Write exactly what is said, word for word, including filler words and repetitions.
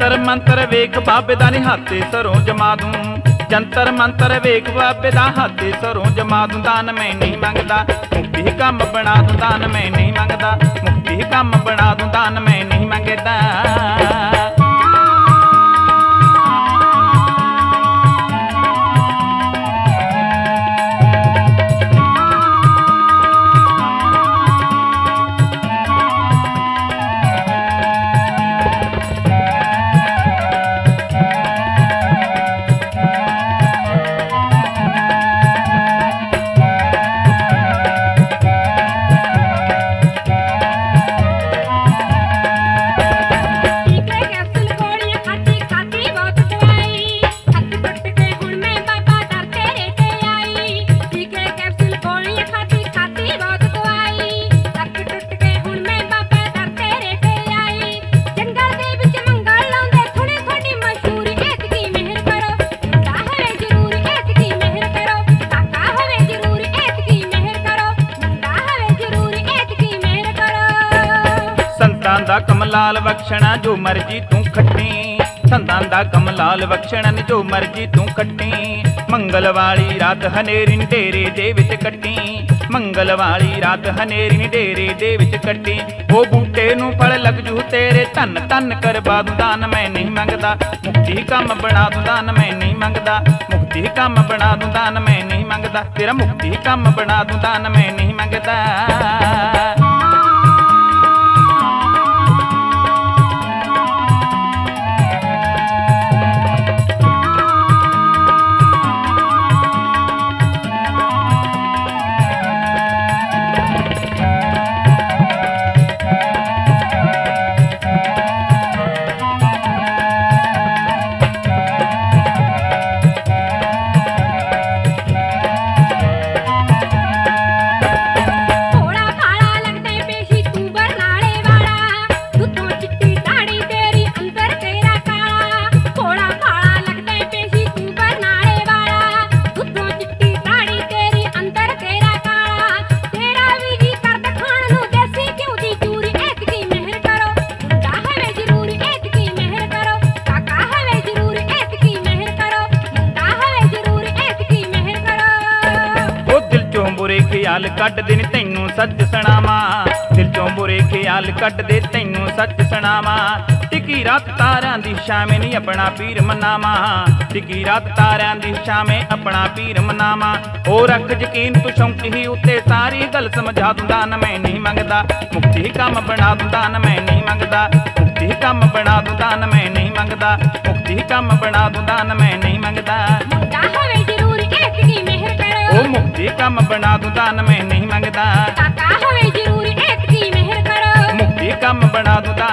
जंतर मंतर वेख बाबे दा नी हाथे सरों जमा दूं, जंतर मंतर वेख बाबे दा हाथे सरों जमा दूं। दान मैं नहीं मंगदा मुक्ति कम बना दूं, दान मैं नहीं मंगदा मुक्ति कम बना दूं, दान मैं नहीं मंगदा। संतां दा कमलाल बख्शना जो मर्जी तू खट्टी, संतां दा कमलाल बख्शना जो मर्जी तू खट्टी। मंगल वाली रात हनेरी नी डेरे दे विच कट्टी, मंगल वाली रात हनेरी नी डेरे दे विच कट्टी। वो बूटे नू फल लग जू तेरे धन धन करवा दूं, दान मैं नहीं मंगदा मुक्ति कम बना दूं, दान मैं नहीं मंगदा मुक्ति कम बना दूं, दान मैं नहीं मंगदा। तेरा मुक्ति कम बना दूं, दान मैं नहीं मंगदा। ख्याल कट दे तैनू सच सुनावा, दिल चों बुरे ख्याल कट दे तैनू सच सुनावा। टिकी रात तारियां दी शामें नी अपना पीर मनावा, टिकी रात तारियां दी शामें अपना पीर मनावा। ओ रख यकीन तू शौक ही उत्ते सारी गल समझा दूं, दान मैं नहीं मंगदा मुक्ति कम बना दूं, दान मैं नहीं मंगदा मुक्ति कम बना दूं, दान मैं नहीं मंगदा मुक्ति कम बना दूं, दान मैं नहीं मंगदा। ओ मुक्ति कम बना दूं, दान मैं नहीं मंगदा। मुक्ति कम बना दूं।